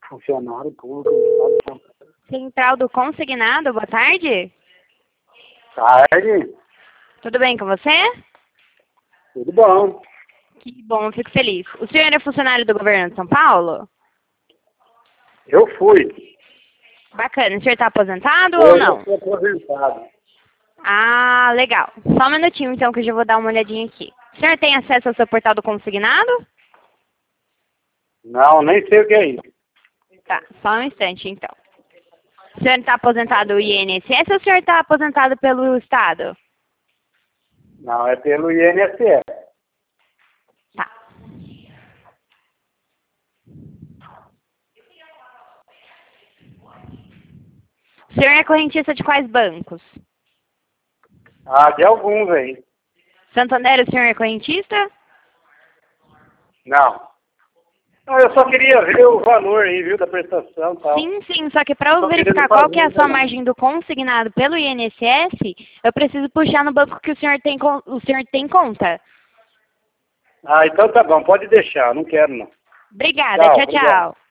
Funcionário público do Estado de São Paulo. Central do Consignado, boa tarde. Tarde, Tudo bem com você? tudo bom. Que bom, fico feliz. O senhor é funcionário do governo de São Paulo? Eu fui. Bacana. O senhor está aposentado ou não? Eu sou aposentado. Ah, legal. Só um minutinho, então, que eu já vou dar uma olhadinha aqui. O senhor tem acesso ao seu portal do consignado? Não, nem sei o que é isso. Tá, só um instante, então. O senhor está aposentado do INSS ou o senhor está aposentado pelo Estado? Não, é pelo INSS. Tá. O senhor é correntista de quais bancos? Ah, de alguns aí. Santander, o senhor é correntista? Não. Não, eu só queria ver o valor aí, viu, da prestação e tal. Sim, sim, só que para eu Tô verificar querendo qual que é a fazer sua também. margem do consignado pelo INSS, eu preciso puxar no banco que o senhor tem, o senhor tem conta. Ah, então tá bom, pode deixar, não quero não. Obrigada, Tchau, tchau, obrigado. tchau.